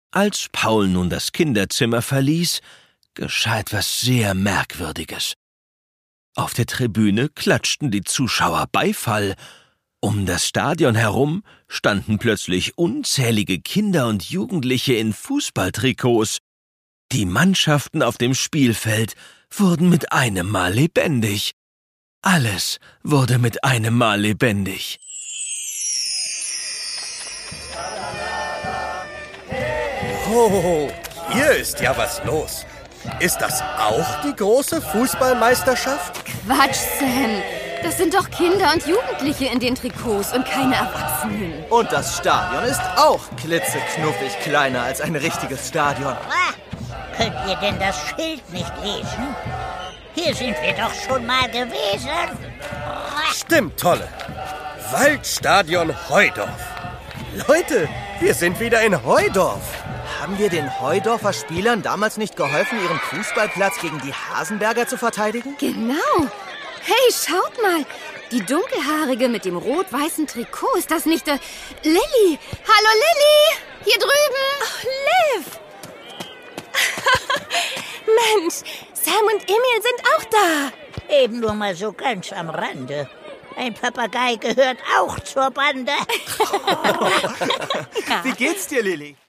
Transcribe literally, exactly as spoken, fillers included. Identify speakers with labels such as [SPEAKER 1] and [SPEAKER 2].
[SPEAKER 1] Als Paul nun das Kinderzimmer verließ, geschah etwas sehr Merkwürdiges. Auf der Tribüne klatschten die Zuschauer Beifall. Um das Stadion herum standen plötzlich unzählige Kinder und Jugendliche in Fußballtrikots. Die Mannschaften auf dem Spielfeld wurden mit einem Mal lebendig. Alles wurde mit einem Mal lebendig.
[SPEAKER 2] Oh, hier ist ja was los. Ist das auch die große Fußballmeisterschaft?
[SPEAKER 3] Quatsch, Sam. Das sind doch Kinder und Jugendliche in den Trikots und keine Erwachsenen.
[SPEAKER 4] Und das Stadion ist auch klitzeknuffig kleiner als ein richtiges Stadion.
[SPEAKER 5] Ah, könnt ihr denn das Schild nicht lesen? Hier sind wir doch schon mal gewesen.
[SPEAKER 2] Stimmt, Tolle. Waldstadion Heudorf. Leute, wir sind wieder in Heudorf.
[SPEAKER 4] Haben wir den Heudorfer Spielern damals nicht geholfen, ihren Fußballplatz gegen die Hasenberger zu verteidigen?
[SPEAKER 3] Genau. Hey, schaut mal. Die Dunkelhaarige mit dem rot-weißen Trikot. Ist das nicht äh, Lilly? Hallo, Lilly! Hier drüben.
[SPEAKER 6] Oh, Liv! Mensch, Sam und Emil sind auch da.
[SPEAKER 5] Eben nur mal so ganz am Rande. Ein Papagei gehört auch zur Bande.
[SPEAKER 4] Wie geht's dir, Lilly?